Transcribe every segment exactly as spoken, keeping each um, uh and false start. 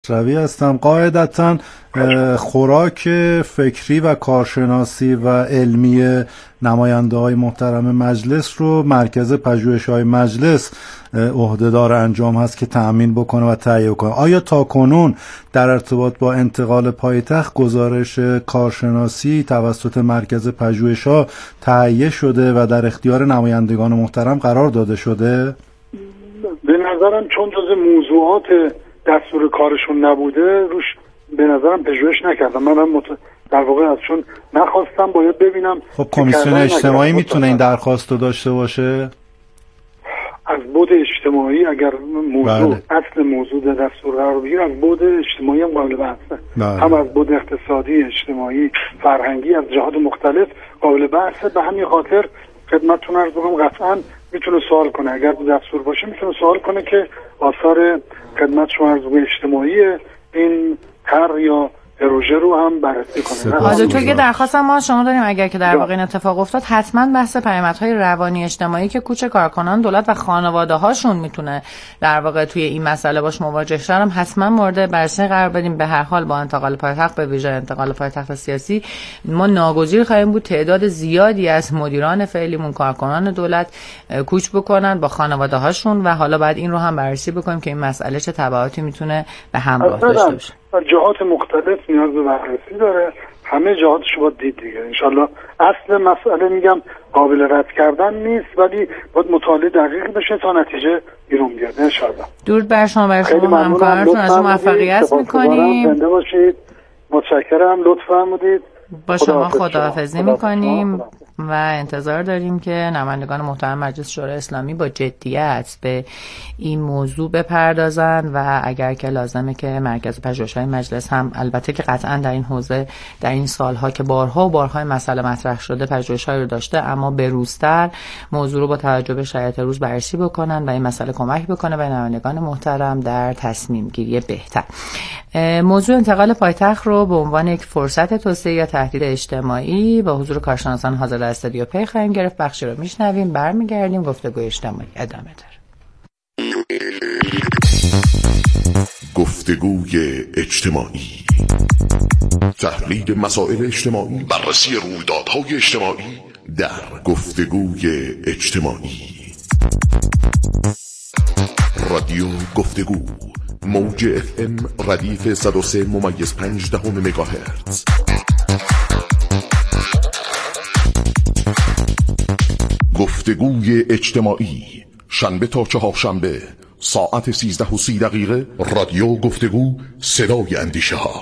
روی هستم. قاعدتاً خوراک فکری و کارشناسی و علمی نماینده های محترم مجلس رو مرکز پژوهش‌های مجلس عهدهدار انجام هست که تأمین بکنه و تهیه کنه. آیا تاکنون در ارتباط با انتقال پایتخت گزارش کارشناسی توسط مرکز پژوهش‌ها تهیه شده و در اختیار نمایندگان محترم قرار داده شده؟ به نظرم چون جز موضوعات دستور کارشون نبوده روش به نظرم پژوهش نکردم. منم مت... در واقع ازشون نخواستم، باید ببینم. خب کمیسیون اجتماعی میتونه این درخواست رو داشته باشه؟ از بود اجتماعی اگر موضوع بله. اصل موضوع در دستور قرار بگیره از بود اجتماعی هم قابل بحثه. بله. هم از بود اقتصادی، اجتماعی، فرهنگی، از جهات مختلف قابل بحثه. به همین خاطر خدمتتون عرض می‌کنم قطعاً میتونه سوال کنه، اگر دستور باشه میتونه سوال کنه که آثار خدمت شما از اجتماعی این طرح یا پروژه رو هم بررسی کنه. حالا تو که درخواست ما شما داریم اگر که در واقع این اتفاق افتاد حتما بحث پیامدهای روانی اجتماعی که کوچ کارکنان دولت و خانواده هاشون میتونه در واقع توی این مسئله باش مواجه شدن حتما مورد بررسی قرار بدیم. به هر حال با انتقال پایتخت، به ویژه انتقال پایتخت سیاسی، ما ناگزیر خواهیم بود تعداد زیادی از مدیران فعلیمون، کارکنان دولت کوچ بکنن با خانواده هاشون و حالا بعد این رو هم بررسی بکنیم که این مسئله چه تبعاتی میتونه به همراه داشته باشه. جهات مختلف نیاز به بررسی داره، همه جهاتش رو باید دید دیگه. انشالله اصل مسئله میگم قابل رد کردن نیست، ولی باید مطالعه دقیقی بشه تا نتیجه بیرون بیاد انشالله. درود بر شما، بر شما همکارتون از موفقیت میکنیم. زنده باشید. متشکرم، لطف فرمودید. با شما خداحافظی میکنیم و انتظار داریم که نمایندگان محترم مجلس شورای اسلامی با جدیت به این موضوع بپردازن و اگر که لازمه که مرکز پژوهش‌های مجلس هم، البته که قطعا در این حوزه در این سالها که بارها و بارها مسئله مطرح شده پژوهش‌هایی رو داشته، اما به روزتر موضوع رو با توجه به شرایط روز بررسی بکنن و این مسئله کمک بکنه به نمایندگان محترم در تصمیم گیری بهتر. موضوع انتقال پایتخت رو به عنوان یک فرصت توسعه یا تهدید اجتماعی با حضور کارشناسان حاضر در استودیو پی خواهیم گرفت. بخشی رو میشنویم، برمیگردیم، گفتگوی اجتماعی ادامه داره. گفتگوی اجتماعی، تحلیل مسائل اجتماعی، بررسی رویدادهای اجتماعی در گفتگوی اجتماعی. رادیو گفتگو، موج اف ام ردیف صد و سه ممیز پنج دهم مگاهرتز. گفتگوی اجتماعی، شنبه تا چهارشنبه ساعت سیزده و سی دقیقه. رادیو گفتگو، صدای اندیشه ها.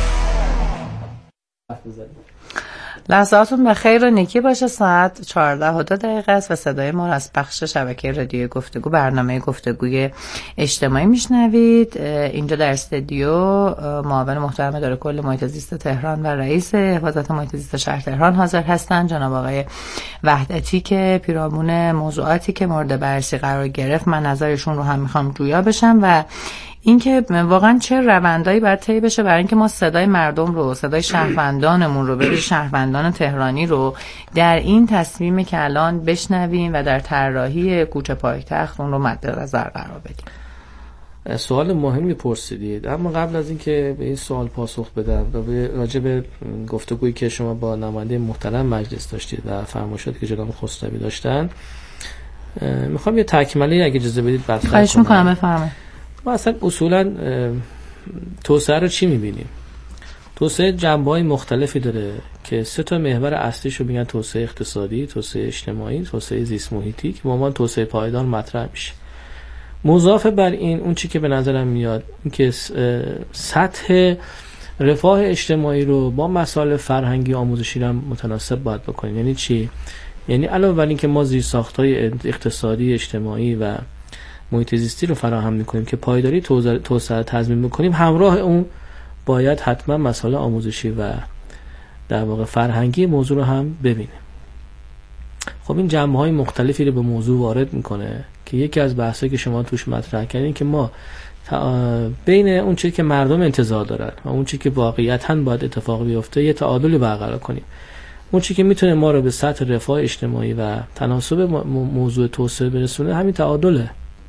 لحظاتون به خیر و نیکی باشه. ساعت چهارده و دو دقیقه است و صدای ما از بخش شبکه رادیو گفتگو، برنامه گفتگوی اجتماعی میشنوید. اینجا در استودیو معاون محترم اداره کل محیط زیست تهران و رئیس حفاظت محیط زیست شهر تهران حاضر هستند، جناب آقای وحدتی، که پیرامون موضوعاتی که مورد بررسی قرار گرفت من نظرشون رو هم میخوام جویا بشم و اینکه واقعا چه روندایی باید طی بشه برای اینکه ما صدای مردم رو، صدای شهروندانمون رو، به شهروندان تهرانی رو در این تصمیمی که الان بشنویم و در طراحی کوچه پایتخت اون رو مد نظر قرار بدیم. سوال مهمی پرسیدید، اما قبل از اینکه به این سوال پاسخ بدم و به راجع به گفتگویی که شما با نماینده محترم مجلس داشتید و فرمایشاتی که جناب خسروی داشتن، میخوام یه تکمله اگه اجازه بدید بعد خواهش میکنم بفرمایید. ما اصلا اصولا توسعه رو چی میبینیم؟ توسعه جنبه‌های مختلفی داره که سه تا محور اصلیشو میگن توسعه اقتصادی، توسعه اجتماعی، توسعه زیست محیطی که به عنوان توسعه پایدار مطرح میشه. مضاف بر این اون چی که به نظرم میاد این که سطح رفاه اجتماعی رو با مسائل فرهنگی آموزشی هم متناسب باید بکنیم. یعنی چی؟ یعنی علاوه بر این که ما زیرساخت‌های اقتصادی، اجتماعی و محیط زیستی رو فراهم میکنیم که پایداری توسعه تضمین میکنیم، همراه اون باید حتما مسائل آموزشی و در واقع فرهنگی موضوع رو هم ببینیم. خب این جنبه‌های مختلفی رو به موضوع وارد میکنه که یکی از بحثایی که شما توش مطرح کردین که ما بین اون چیزی که مردم انتظار دارن و اون چیزی که واقعیتاً باید اتفاق بیفته یه تعادلی برقرار کنیم. اون چیزی که میتونه ما رو به سطح رفاه اجتماعی و تناسب موضوع توسعه برسونه همین تعادله.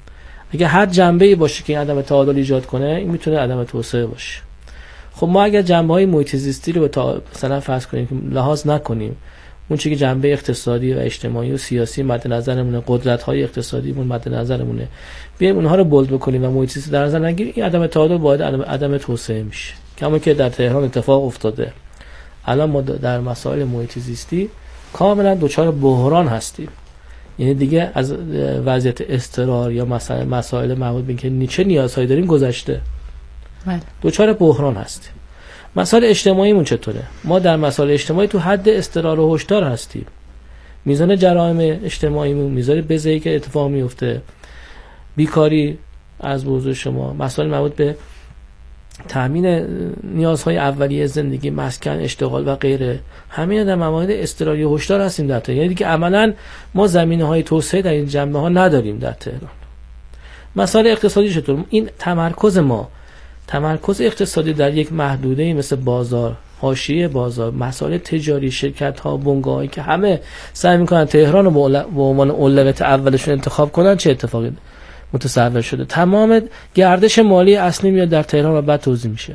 اگه هر جنبه‌ای باشه که این عدم تعادل ایجاد کنه، این میتونه عدم توسعه باشه. خب ما اگر جنبه‌های محیط زیستی رو تا مثلا فرض کنیم که لحاظ نکنیم، اون چیزی که جنبه اقتصادی و اجتماعی و سیاسی مد نظرمونه، قدرت‌های اقتصادیمون مد نظرمونه، بیایم اونها رو بولد بکنیم و محیط زیستی در نظر نگیریم، این عدم تعادل باید عدم, عدم توسعه میشه. کما که در تهران اتفاق افتاده. الان ما در مسائل محیط زیستی کاملا دوچار بحران هستیم. یعنی دیگه از وضعیت اضطرار یا مثلا مسائل مربوط به اینکه چه نیازهایی داریم گذشته. بله. دوچار بحران هستیم. مسائل اجتماعیمون چطوره؟ ما در مسائل اجتماعی تو حد اضطرار و هشدار هستیم. میزان جرایم اجتماعیمون، میزان بزهی که اتفاق میفته، بیکاری از موضوع شما، مسائل مربوط به تامین نیازهای اولیه زندگی، مسکن، اشتغال و غیره، همین در موارد اضطراری و هشدار هستیم در تهران. یعنی دیگه عملاً ما زمینه‌های توسعه در این جنبه‌ها نداریم در تهران. مسائل اقتصادی چطور؟ این تمرکز ما تمرکز اقتصادی در یک محدوده‌ای مثل بازار، حاشیه بازار، مسائل تجاری، شرکت‌ها، بنگاهایی که همه سعی می‌کنن تهران رو به عنوان اولویت اولشون انتخاب کنن، چه اتفاقی متصور شده؟ تمام گردش مالی اصلی میاد در تهران و بعد توزیع میشه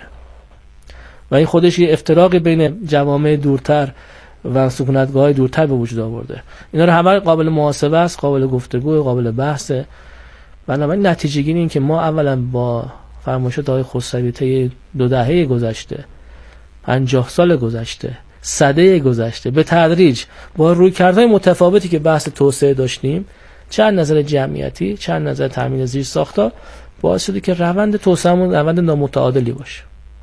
و این خودش یه افتراقی بین جوامع دورتر و سکونتگاه‌های دورتر به وجود آورده. اینا رو همه قابل محاسبه است، قابل گفتگو، قابل بحثه. بنابراین نتیجه گیری این که ما اولا با فرمایشات آقای خسروی طی دو دهه گذشته، پنجاه سال گذشته، سده گذشته، به تدریج با رویکردهای متفاوتی که بحث توسعه داشتیم، چند نظر جمعیتی، چند نظر تامین زیر ساختار، باعث شده که روند توسعه‌مون روند نامتعادلی باشه.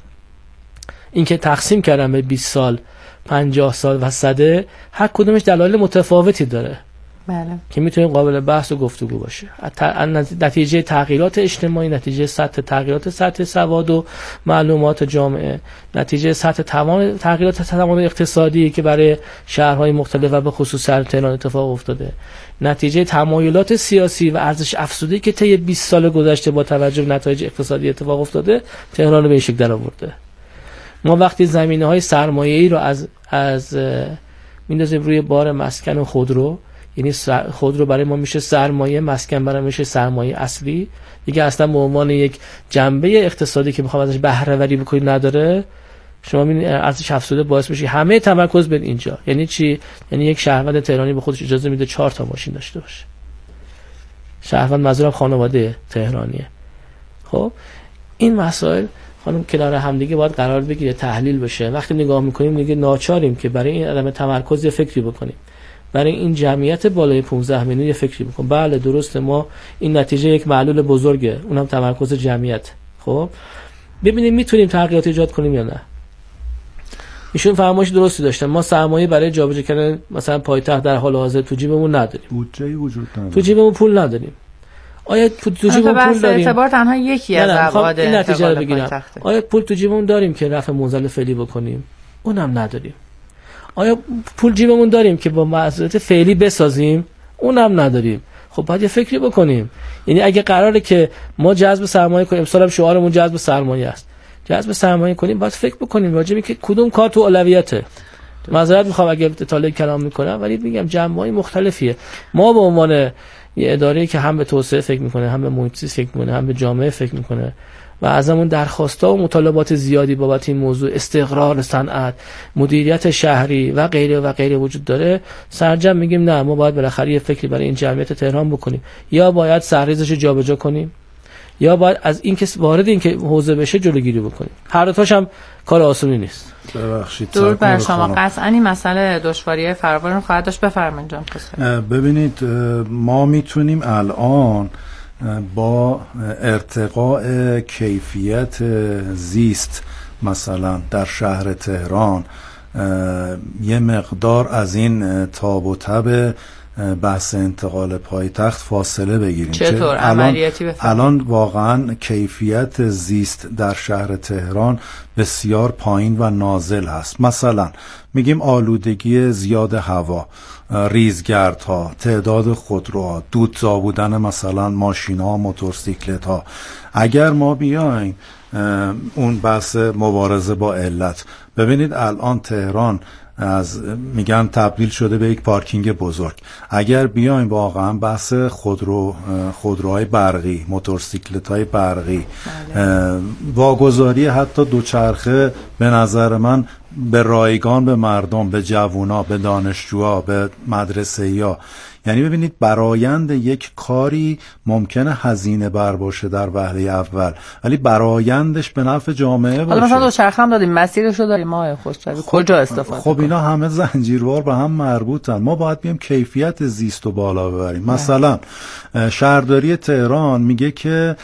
اینکه تقسیم کردن به بیست سال، پنجاه سال و سده، هر کدومش دلایل متفاوتی داره. بله. که میتونه قابل بحث و گفتگو باشه. نتیجه تغییرات اجتماعی، نتیجه سطح تغییرات سطح سواد و معلومات جامعه، نتیجه سطح توان تغییرات توان اقتصادی که برای شهرهای مختلف و به خصوص شهر تهران اتفاق افتاده، نتیجه تمایلات سیاسی و ارزش افزوده که طی بیست سال گذشته با توجه به نتایج اقتصادی اتفاق افتاده، تهران رو به این شکل درآورده. ما وقتی زمینه‌های سرمایه‌ای رو از از میندازیم روی بار مسکن و خودرو، یعنی خودرو برای ما میشه سرمایه، مسکن برای ما میشه سرمایه اصلی، دیگه اصلا به عنوان یک جنبه اقتصادی که میخوام ازش بهره وری بکنید نداره، شما میبینید ارزش افزوده باعث میشه همه تمرکز بر اینجا. یعنی چی؟ یعنی یک شهروند تهرانی به خودش اجازه میده چهار تا ماشین داشته باشه. شهروند منظورم خانواده تهرانیه. خب این مسائل خانم کنار هم دیگه باید قرار بگیره، تحلیل بشه. وقتی نگاه میکنیم میگه ناچاریم که برای این عدم تمرکز یه فکری بکنیم، برای این جمعیت بالای پانزده میلیون یه فکری بکن. بله درسته، ما این نتیجه یک معلول بزرگه، اونم تمرکز جمعیت. خب ببینیم میتونیم تغییرات ایجاد کنیم یا نه. ایشون فرمایش درستی داشتن، ما سرمایه برای جابجا کردن مثلا پایتخت در حال حاضر تو جیبمون نداریم، بودجه‌ای وجود نداره، تو جیبمون پول نداریم. آیا تو جیبمون پول داریم؟ اعتبار تنها یکی از ابعاد این نتیجه رو بگیرم. آیا پول تو جیبمون داریم که رفع منزل فعلی بکنیم؟ اونم نداریم. آیا پول جیبمون داریم که با معذرت فعلی بسازیم؟ اونم نداریم. خب باید یه فکری بکنیم. یعنی اگه قراره که ما جذب سرمایه کنیم، امسال هم شعارمون جذب سرمایه است، جذب سرمایه کنیم، باید فکر بکنیم راجع به که کدوم کار تو اولویته. معذرت میخوام اگه اطلاع کلام میکنم، ولی میگم جنبه‌های مختلفیه. ما به عنوان یه اداره‌ای که هم به توسعه فکر میکنه، هم به محیط زیست فکر میکنه، هم به جامعه فکر میکنه و ازمون درخواست‌ها و مطالبات زیادی بابت این موضوع استقرار صنعت، مدیریت شهری و غیره و غیره وجود داره، سرجم میگیم نه، ما باید بالاخره یه فکری برای این جمعیت تهران بکنیم. یا باید سرریزش رو جابجا کنیم، یا باید از این که وارد این که حوزه بشه جلوگیری بکنیم. هر دو تاش هم کار آسونی نیست. ببخشید دور بر شما. قطعاً این مسئله دشواری‌های فراوان رو خواهد داشت. بفرمایید جان. ببینید ما میتونیم الان با ارتقاء کیفیت زیست مثلا در شهر تهران یه مقدار از این تاب و تب بحث انتقال پایتخت فاصله بگیریم. چطور؟ عملیاتی بفرمایید. الان واقعا کیفیت زیست در شهر تهران بسیار پایین و نازل هست. مثلا میگیم آلودگی زیاد هوا، ریزگردها، تعداد خودروها، دودزا بودن مثلا ماشین‌ها، موتورسیکلت‌ها. اگر ما بیایم اون بحث مبارزه با علت. ببینید الان تهران از میگن تبدیل شده به یک پارکینگ بزرگ. اگر بیایم واقعا بحث خودرو خودروهای برقی، موتورسیکلت‌های برقی، واگذاری حتی دوچرخه به نظر من به رایگان به مردم، به جوونا، به دانشجوها، به مدرسه‌یا، یعنی ببینید برآیند یک کاری ممکنه هزینه بر باشه در وهله اول، ولی برآیندش به نفع جامعه باشه. حالا مثلا دوچرخه هم دادیم، مسیرش رو داریم، ما خوش‌طبع کجا استفاده خب اینا همه زنجیروار به هم مربوطن. ما باید بیم کیفیت زیست رو بالا ببریم. مثلا شهرداری تهران میگه که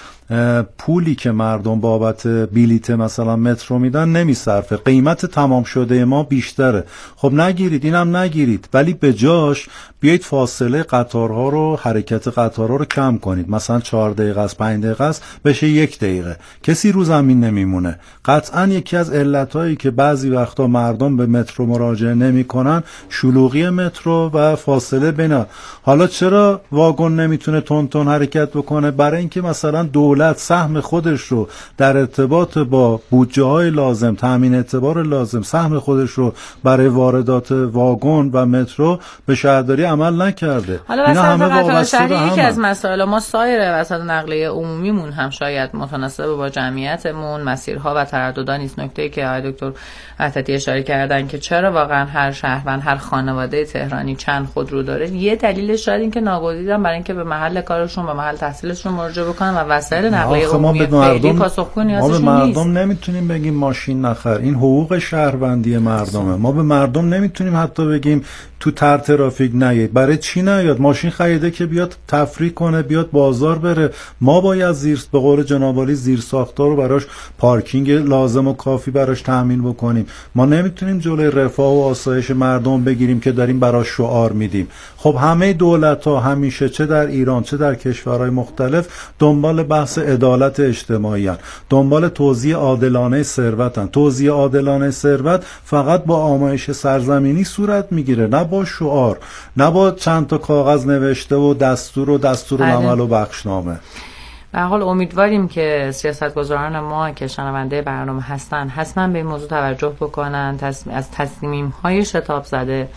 پولی که مردم بابت بلیت مثلا مترو میدن نمیصرفه، قیمت تمام شده ما بیشتره. خب نگیرید، اینم نگیرید، ولی به جاش بیایید فاصله قطارها رو، حرکت قطارها رو کم کنید. مثلا چهار دقیقه است، پنج دقیقه است، بشه یک دقیقه. کسی رو زمین نمیمونه. قطعا یکی از علتایی که بعضی وقتا مردم به مترو مراجعه نمیکنن شلوغی مترو و فاصله بین. حالا چرا واگن نمیتونه تون تون حرکت بکنه؟ برای اینکه مثلا دولت سهم خودش رو در ارتباط با بودجه های لازم، تامین اعتبار لازم، سهم خودش رو برای واردات واگن و مترو به شهرداری عمل نکرده. حالا اینا همه وابسته به هم. یکی از مسائل ما سایر وسایل نقلیه عمومیمون هم شاید متناسب با جمعیتمون، مسیرها و ترددها نیست. نکته‌ای که آقای دکتر عطاطی اشاره کردن که چرا واقعا هر شهروند، هر خانواده تهرانی چند خودرو داره، یه دلیلش شاید این که ناگزیرن برای اینکه به محل کارشون و محل تحصیلشون مراجعه بکنن و وسایل نقلیه عمومی فعلی پاسخگو نیازشون نیست. ما به مردم نمیتونیم بگیم ماشین نخر، این حقوق شهروندی مردمه. ما به مردم نمیتونیم حتی بگیم تو تر ترافیک نیاید. برای چی نیاد؟ ماشین خریده که بیاد تفریح کنه، بیاد بازار بره. ما باید زیر به قول جناب عالی زیر ساختار رو براش، پارکینگ لازم و کافی براش تامین بکنیم. ما نمیتونیم جلوی رفاه و آسایش مردم بگیریم که داریم براش شعار میدیم. خب همه دولت‌ها همیشه چه در ایران چه در کشورهای مختلف دنبال بحث عدالت اجتماعی هستند، دنبال توزیع عادلانه ثروت هستند. توزیع عادلانه ثروت فقط با آمایش سرزمینی صورت میگیره، نه با شعار، نه با چند تا کاغذ نوشته و دستور و دستور العمل و بخشنامه. به حال امیدواریم که سیاستگزاران ما که شنونده برنامه هستن حتما به این موضوع توجه بکنن، از تصمیم‌های شتاب زده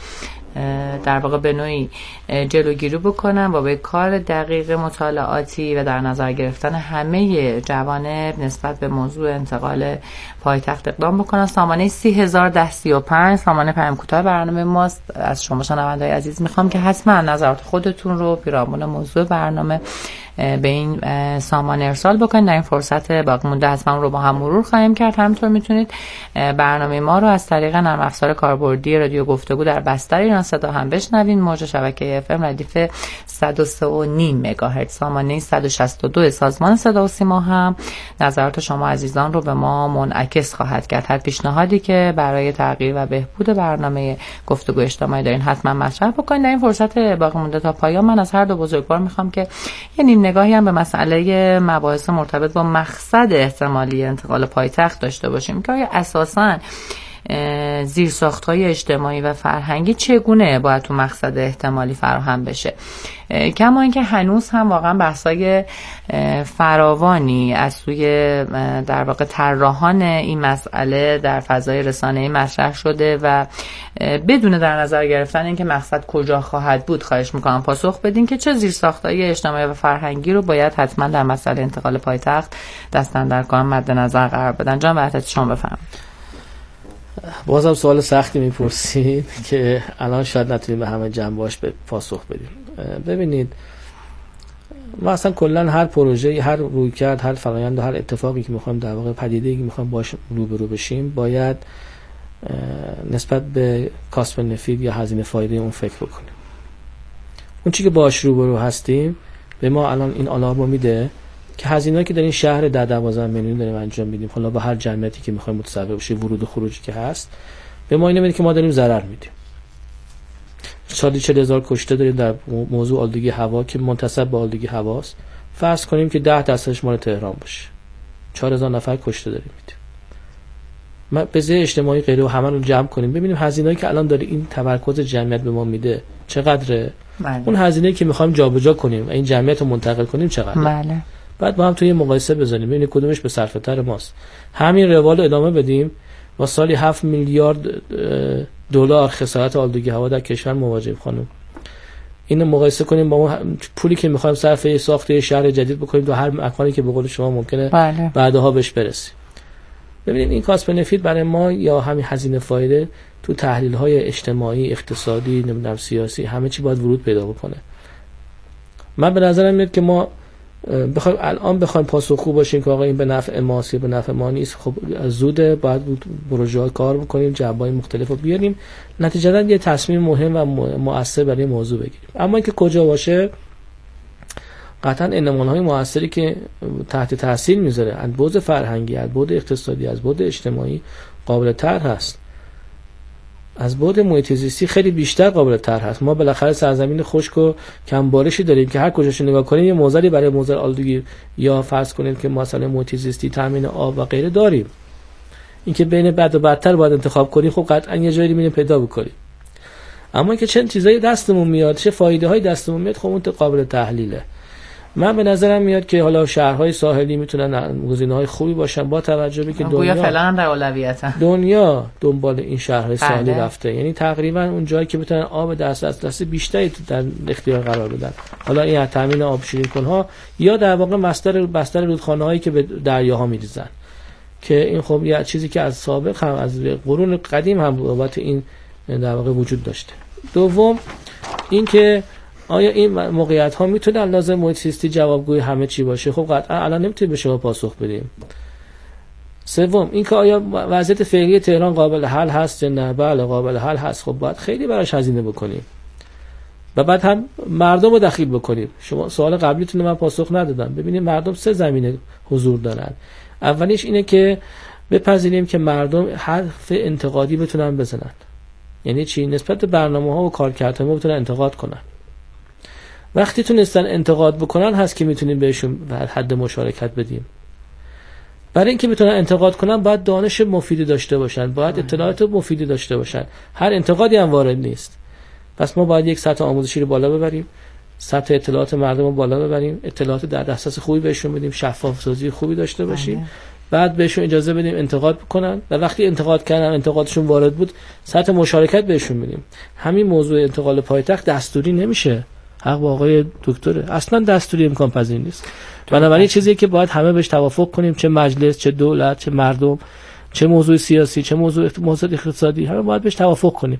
در واقع به نوعی جلوگیری بکنن و به کار دقیق مطالعاتی و در نظر گرفتن همه جوانب نسبت به موضوع انتقال پایتخت اقدام بکنن. سامانه سی هزار ده سی و پنج سامانه پیام کوتاه برنامه ماست. از شما شنونده‌های عزیز میخوام که حتما نظرات خودتون رو پیرامون موضوع برنامه به این سامان ارسال بکنید. در این فرصت باقی مونده حتما رو با هم مرور خواهیم کرد. همینطور میتونید برنامه ما رو از طریق نرم افزار کاربردی رادیو گفتگو در بستر ایران صدا هم بشنوید. موج شبکه اف ام ردیف صد و سه و نیم مگاهرتز، سامانه صد و شصت و دو سازمان صدا و سیما هم نظرات شما عزیزان رو به ما منعکس خواهد کرد. هر پیشنهادی که برای تغییر و بهبود برنامه گفتگو اجتماعی دارین حتما مطرح بکنید. در این فرصت باقی مونده تا پایان من از هر دو بزرگوار میخوام که یعنی نگاهی هم به مسئله مباحث مرتبط با مقصد احتمالی انتقال پایتخت داشته باشیم که آیا اساساً زیرساخت‌های اجتماعی و فرهنگی چگونه باید تو مقصد احتمالی فراهم بشه. کما اینکه هنوز هم واقعا بحث‌های فراوانی از سوی در واقع طراحان این مسئله در فضای رسانه‌ای مطرح شده و بدون در نظر گرفتن اینکه مقصد کجا خواهد بود خواهش می‌کنم پاسخ بدین که چه زیرساخت‌های اجتماعی و فرهنگی رو باید حتما در مسئله انتقال پایتخت دست‌اندرکار مد نظر قرار بدن. جان وحدتی شما بفرمایید. بازم سوال سختی میپرسید که الان شاید نتونیم به همه جنبه‌اش به پاسخ بدیم. ببینید ما اصلا کلا هر پروژه، هر رویکرد، هر فرآیند و هر اتفاقی که میخوایم در واقع پدیده‌ای که میخوایم باش روبرو بشیم باید نسبت به کاست بنفیت یا هزینه فایده اون فکر بکنیم. اون چیزی که باش روبرو هستیم به ما الان این آلارمو میده که هزینه‌ای که در این شهر ده دوازده میلیون داریم انجام میدیم، حالا با هر جمعیتی که میخوایم متصور بشیم، ورود و خروجی که هست، به ما اینو میده که ما داریم ضرر میدیم. شاید چهل هزار کشته داریم در موضوع آلودگی هوا که منتسب به آلودگی هواست. فرض کنیم که ده درصدش مال تهران باشه، چهار هزار نفر کشته داریم میدیم. ما بذار اجتماعی غیره و همه رو جمع کنیم ببینیم هزینه‌ای که الان داره این تمرکز جمعیت به ما میده چقدره. بله. اون هزینه‌ای که میخوایم جابجا کنیم این جمعیت رو منتقل کنیم چقدره. بله. بعد با هم توی مقایسه بزنیم ببینیم کدومش به صرفه تر ماست. همین روال ادامه بدیم با سالی هفت میلیارد دلار خسارت آلودگی هوا در کشور مواجهیم خانم. اینو مقایسه کنیم با اون پولی که می‌خوایم صرف ساخت شهر جدید بکنیم تو هر مکانی که به قول شما ممکنه بله. بعدها بهش برسیم. ببینید این کاست بنفیت برای ما یا همین هزینه فایده تو تحلیل‌های اجتماعی، اقتصادی، نمیدونم سیاسی همه چی باید ورود پیدا بکنه. من به نظرم میاد که ما بخوایم الان بخوایم پاسخگو باشیم که آقا این به نفع ماست یا به نفع ما نیست، خب زوده، باید پروژه‌ها کار بکنیم، جنبه‌های مختلف رو بیاریم، نتیجتاً یه تصمیم مهم و مؤثر برای موضوع بگیریم. اما اینکه کجا باشه قطعاً انمون‌های مؤثری که تحت تاثیر میذاره از بعد فرهنگی، از بعد اقتصادی، از بعد اجتماعی قابل طرح هست. از بعد محیط زیستی خیلی بیشتر قابل طرح هست. ما بالاخره سرزمین خشک و کم بارشی داریم که هر کجاش نگاه کنیم یه موزلی برای موزل آلودگی یا فرض کنیم که مثلا محیط زیستی، تامین آب و غیره داریم. اینکه بین بد و بدتر باید انتخاب کنیم، خب قطعا یه جایی می‌بینیم پیدا بکنیم. اما اینکه چه چیزایی دستمون میاد، چه فایده‌هایی دستمون میاد، خب اون قابل تحلیله. من به نظرم میاد که حالا شهرهای ساحلی میتونن گزینه‌های خوبی باشن با توجه به که دنیا فعلا در اولویتن. دنیا دنبال این شهرهای ساحلی رفته، یعنی تقریبا اون جایی که بتونن آب دست از دست بیشتری در اختیار قرار بدن. حالا این تامین آب شیرین کنها یا در واقع بستر بستر رودخانه‌هایی که به دریاها میریزن، که این خب یه چیزی که از سابق هم از قرون قدیم هم بابت این در واقع وجود داشته. دوم اینکه آیا این موقعیت ها میتونه لازم محیط زیستی جوابگوی همه چی باشه؟ خب قطعا الان نمیتونیم به شما پاسخ بدیم. سوم اینکه آیا وضعیت فعلی تهران قابل حل هست یا نه؟ بله قابل حل هست. خب باید خیلی براش هزینه بکنیم و بعد هم مردم رو دخیل بکنیم. شما سوال قبلیتون من پاسخ ندادم. ببینید مردم سه زمینه حضور دارن. اولیش اینه که بپذیریم که مردم حرف انتقادی بتونن بزنن. یعنی چی؟ نسبت به برنامه‌ها و کارکردها ما بتونن انتقاد کنن. وقتی تونستن انتقاد بکنن هست که میتونیم بهشون حد مشارکت بدیم. برای اینکه بتونن انتقاد کنن باید دانش مفیدی داشته باشن، باید اطلاعات مفیدی داشته باشن. هر انتقادی هم وارد نیست. پس ما باید یک سطح آموزشی رو بالا ببریم، سطح اطلاعات مردم رو بالا ببریم، اطلاعات در دسترس خوبی بهشون بدیم، شفاف سازی خوبی داشته باشیم. بعد بهشون اجازه بدیم انتقاد بکنن و وقتی انتقاد کردن انتقادشون وارد بود سطح مشارکت بهشون بدیم. همین موضوع انتقال پایتخت دستوری نمیشه. حق با آقای دکتره، اصلا دستوری امکان پذیر نیست. بنابراین چیزی که باید همه بهش توافق کنیم، چه مجلس، چه دولت، چه مردم، چه موضوع سیاسی، چه موضوع موضوع اقتصادی، همه باید بهش توافق کنیم.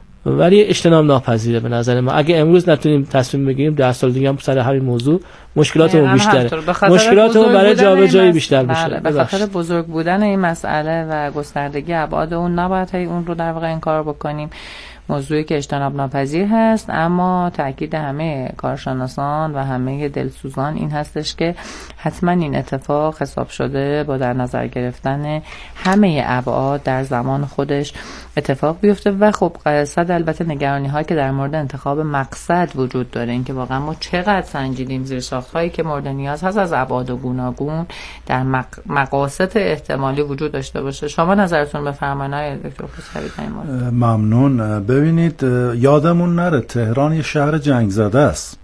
ولی اجتناب ناپذیره به نظر ما. اگه امروز نتونیم تصمیم بگیریم ده سال دیگه هم سر همین موضوع مشکلاتمون بیشتره، مشکلاتمون برای جابجایی بیشتر میشه. به خاطر بزرگ بودن این مسئله و گستردگی ابعاد اون نباید اون رو در واقع انکار بکنیم. موضوعی که اجتناب ناپذیر هست، اما تاکید همه کارشناسان و همه دلسوزان این هستش که حتما این اتفاق حساب شده با در نظر گرفتن همه ابعاد در زمان خودش اتفاق بیفته. و خب صد البته نگرانی هایی که در مورد انتخاب مقصد وجود داره، این که واقعا ما چقدر سنجیدیم زیر ساخت هایی که مورد نیاز هست از ابعاد گوناگون در مق... مقاصد احتمالی وجود داشته باشه. شما نظرتون بفرمایید آقای دکتر خسروی در این مورد. ممنون. ببینید یادمون نره تهران یه شهر جنگ زده است.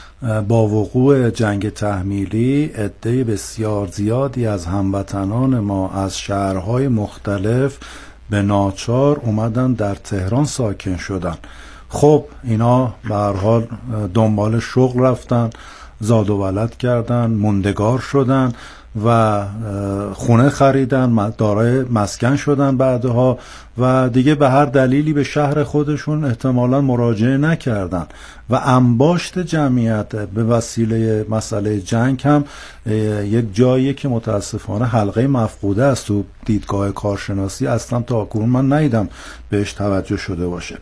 با وقوع جنگ تحمیلی عده بسیار زیادی از هموطنان ما از شهرهای مختلف به ناچار اومدن در تهران ساکن شدن. خب اینا به هر حال دنبال شغل رفتن، زاد و ولد کردن، موندگار شدن و خونه خریدن، دارای مسکن شدن بعدها و دیگه به هر دلیلی به شهر خودشون احتمالاً مراجعه نکردن و انباشت جمعیت به وسیله مسئله جنگ هم یک جایی که متاسفانه حلقه مفقوده است تو دیدگاه کارشناسی. اصلا تا کنون من ندیدم بهش توجه شده باشه.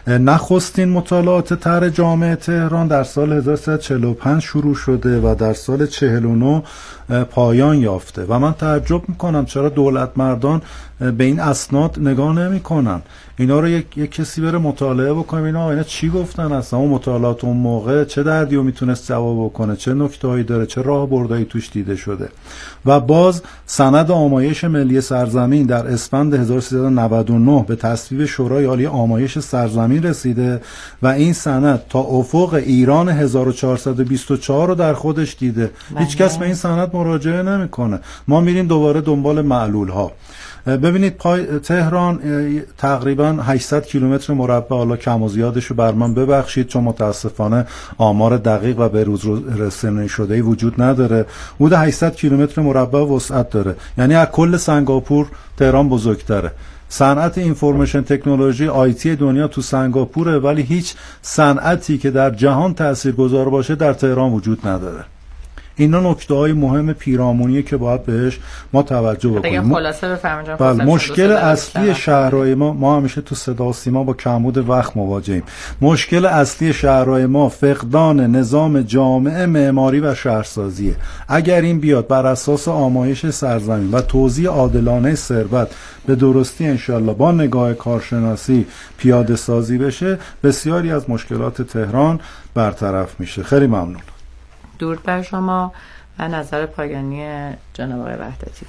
نخستین مطالعات طرح جامعه تهران در سال هزار و سیصد و چهل و پنج شروع شده و در سال چهل و نه پایان زیان یافته و من تعجب میکنم چرا دولت مردان به این اسناد نگاه نمیکنن. اینا رو یک, یک کسی بره مطالعه بکنه اینا اینا چی گفتن اصلا، اون مطالعات اون موقع چه دردی رو میتونست جواب بکنه، چه نکته‌ای داره، چه راه بردایی توش دیده شده. و باز سند آمایش ملی سرزمین در اسفند هزار و سیصد و نود و نه به تصویب شورای عالی آمایش سرزمین رسیده و این سند تا افق ایران هزار و چهارصد و بیست و چهار رو در خودش دیده. هیچ کس به این سند مراجعه نمیکنه. ما میریم دوباره دنبال معلول ها. ببینید پای تهران تقریبا هشتصد کیلومتر مربع، حالا کم و زیادش رو بر من ببخشید چون متاسفانه آمار دقیق و به روز رسانی شده‌ای وجود نداره، حدود هشتصد کیلومتر مربع وسعت داره، یعنی از کل سنگاپور تهران بزرگتره. صنعت اینفورمیشن تکنولوژی آیتی دنیا تو سنگاپوره، ولی هیچ صنعتی که در جهان تاثیرگذار باشه در تهران وجود نداره. اینا نکته‌های مهم پیرامونیه که باید بهش ما توجه بکنیم. خلاصه بفرمایید. بله، مشکل اصلی شهرهای ما ما همیشه تو صدا و سیما با کمبود وقت مواجهیم. مشکل اصلی شهرهای ما فقدان نظام جامع معماری و شهرسازیه. اگر این بیاد بر اساس آمایش سرزمین و توزیع عادلانه ثروت به درستی انشالله با نگاه کارشناسی پیاده سازی بشه، بسیاری از مشکلات تهران برطرف میشه. خیلی ممنون. درود بر شما و نظر پایانی جناب آقای وحدتی.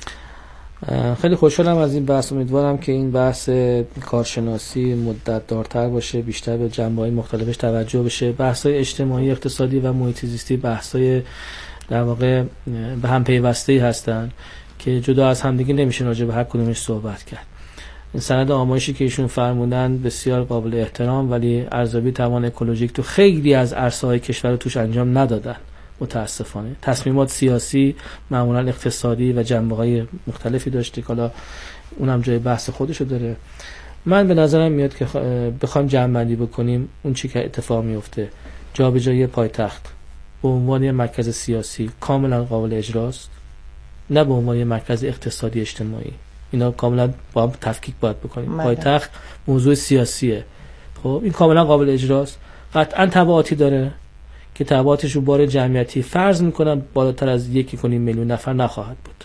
خیلی خوشحالم از این بحث، امیدوارم که این بحث کارشناسی مدت دارتر باشه، بیشتر به جنبه‌های مختلفش توجه بشه. بحث‌های اجتماعی، اقتصادی و محیط زیستی بحث‌های در واقع به هم پیوسته‌ای هستن که جدا از همدیگه نمیشه راجع به هر کدومش صحبت کرد. این سند آمایشی که ایشون فرمودن بسیار قابل احترام، ولی ارزیابی توان اکولوژیک تو خیلی از عرصه‌های کشور توش انجام ندادن متاسفانه. تصمیمات سیاسی معمولا اقتصادی و جنبه‌های مختلفی داشته که حالا اونم جای بحث خودشو داره. من به نظرم میاد که بخوایم جمع‌بندی بکنیم اون چی که اتفاق میفته، جابجایی پایتخت به عنوان یک مرکز سیاسی کاملا قابل اجراست، نه به عنوان یک مرکز اقتصادی اجتماعی. اینا کاملا با هم تفکیک باید بکنیم. پایتخت موضوع سیاسیه، خب این کاملا قابل اجراست. قطعا تبعاتی داره که تبعاتش رو بار جمعیتی فرض میکنم بالاتر از یکی کنیم میلیون نفر نخواهد بود.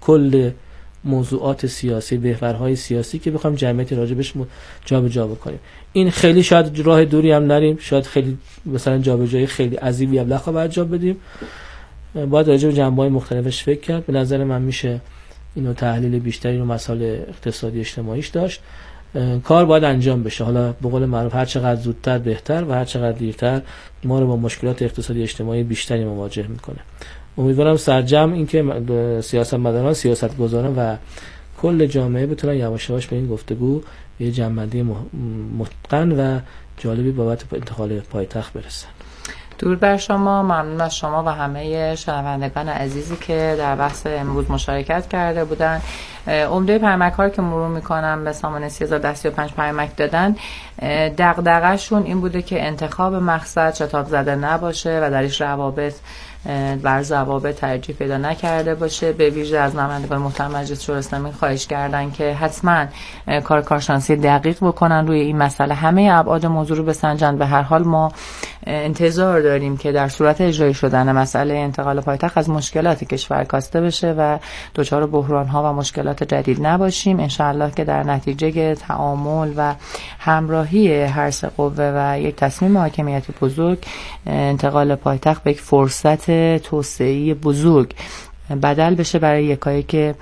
کل موضوعات سیاسی، محورهای سیاسی که بخوام جمعیتی راجبش جابجا بکنیم، این خیلی شاید راه دوری هم نریم، شاید خیلی مثلا جابجایی خیلی عظیمی هم نخواهیم انجام بدیم. باید راجع به جنبه‌های مختلفش فکر کرد. به نظر من میشه اینو تحلیل بیشتری رو مسائل اقتصادی اجتماعیش داشت. کار باید انجام بشه. حالا به قول معروف هر چقدر زودتر بهتر و هر چقدر دیرتر ما رو با مشکلات اقتصادی اجتماعی بیشتری مواجه میکنه. امیدوارم سرجم این که سیاستمداران، سیاستگزاران و کل جامعه بتونن یواش یواش به این گفتگو به یه جنبندی متقن و جالبی بابت انتقال پایتخت برسن. درود بر شما، ممنون از شما و همه شنوندگان عزیزی که در بحث امروز مشارکت کرده بودن. عمده پیامک‌ها که مرور می‌کنم به سامانه سی هزار و ده و سی و پنج پیامک دادن، دغدغه‌شون این بوده که انتخاب مقصد شتاب زده نباشه و درش روابط بر ضوابط ترجیح پیدا نکرده باشه. به ویژه از نمایندگان محترم مجلس شورای اسلامی خواهش کردن که حتما کار کارشناسی دقیق بکنن روی این مسئله، همه ابعاد موضوع رو بسنجن. به هر حال ما انتظار داریم که در صورت اجرایی شدن مسئله انتقال پایتخت از مشکلات کشور کاسته بشه و دچار بحران‌ها و مشکلات جدید نباشیم. انشاءالله که در نتیجه تعامل و همراهی هر سه قوه و یک تصمیم حاکمیتی بزرگ، انتقال پایتخت به یک فرصت توسعه‌ای بزرگ بدل بشه برای یکایک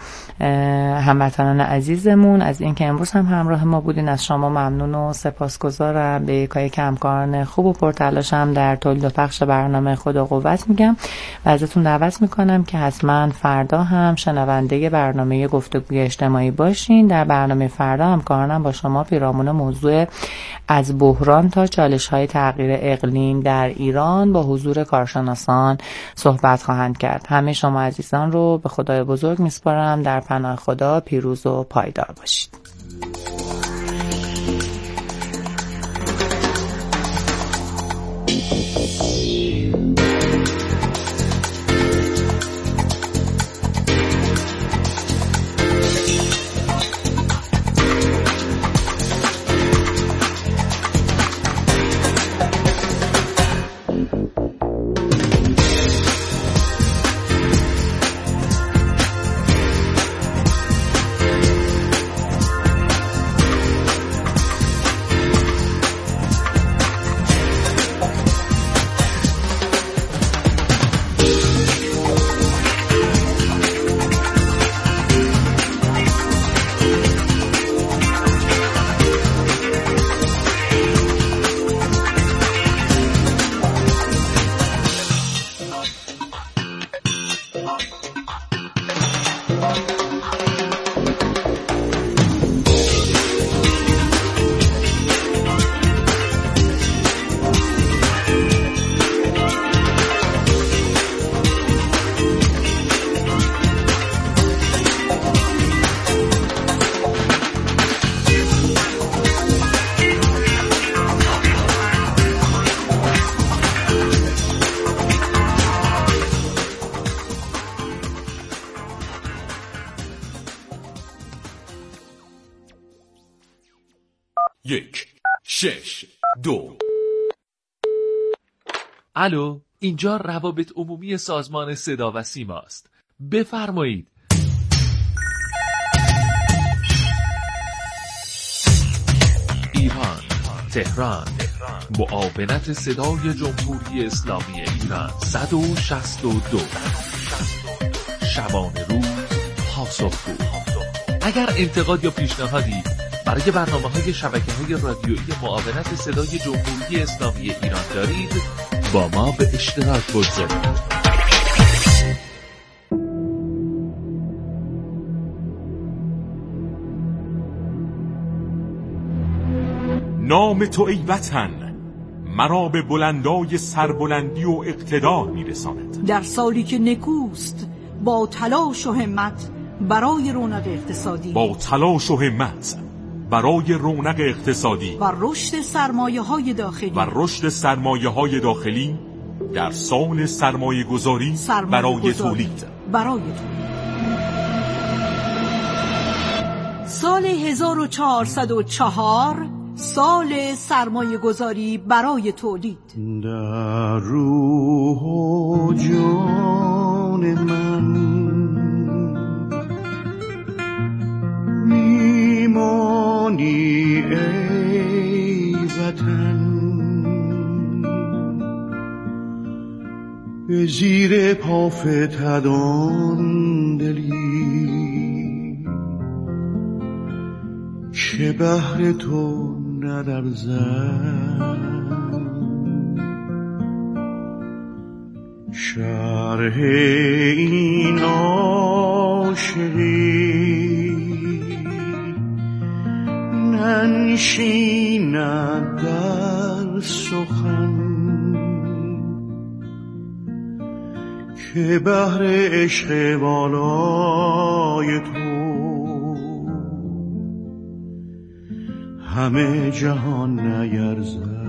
هموطنان عزیزمون. از اینکه امروز هم همراه ما بودین از شما ممنون و سپاسگزارم. به یکایک همکاران خوب و پرتلاشم در تولید و پخش برنامه خدا قوت میگم و ازتون دعوت میکنم که حتما فردا هم شنونده برنامه گفتگوی اجتماعی باشین. در برنامه فردا همکارانم با شما پیرامون موضوع از بحران تا چالش‌های تغییر اقلیم در ایران با حضور کارشناسان صحبت خواهند کرد. همه شما عزیزان رو به خدای بزرگ میسپارم. در پناه خدا پیروز و پایدار باشید. یک شش دو. الو، اینجا روابط عمومی سازمان صدا و سیما است. بفرمایید. ایران، تهران، معاونت صدای جمهوری اسلامی ایران صد و شصت و دو. شبانه روز پاسخگو. اگر انتقاد یا پیشنهادی برای برنامه‌های شبکه‌های رادیویی معاونت صدای جمهوری اسلامی ایران دارید، با ما به اشتراک بگذارید. نام تو ای وطن مرا به بلندای سربلندی و اقتدار میرساند. در سالی که نکوست با تلاش و همت برای رونق اقتصادی با تلاش و همت برای رونق اقتصادی و رشد سرمایه‌های داخلی و رشد سرمایه‌های داخلی در سال سرمایه گذاری برای تولید برای تولید سال هزار و چهارصد و چهار سال سرمایه گذاری برای تولید. در روح و جان من میمانی ای وطن، به زیر پافتدان دلی که بهر تو ندرزد. شرح این عاشقی ننشیند در سخن، که بهر عشق والای تو همه جهان نیرزد.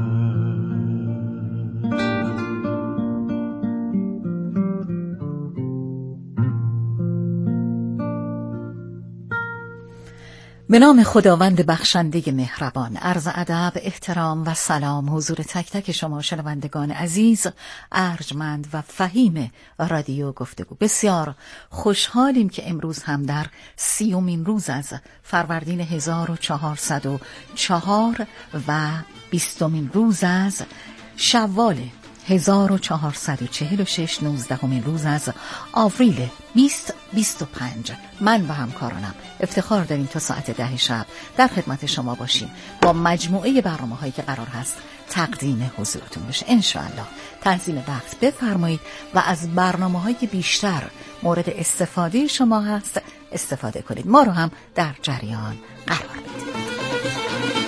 به نام خداوند بخشنده مهربان. عرض ادب، احترام و سلام حضور تک تک شما شنوندگان عزیز، ارجمند و فهیم رادیو گفتگو. بسیار خوشحالیم که امروز هم در سیومین روز از فروردین هزار و چهارصد و چهار و بیستمین روز از شوال هزار و چهارصد و چهل و شش، نوزدهمین روز از آوریل بیست بیست و پنج، من و همکارانم افتخار داریم تا ساعت ده شب در خدمت شما باشیم با مجموعه برنامه هایی که قرار هست تقدیم حضورتون بشه. انشاءالله تنظیم وقت بفرمایید و از برنامه هایی که بیشتر مورد استفاده شما هست استفاده کنید. ما رو هم در جریان قرار بدید.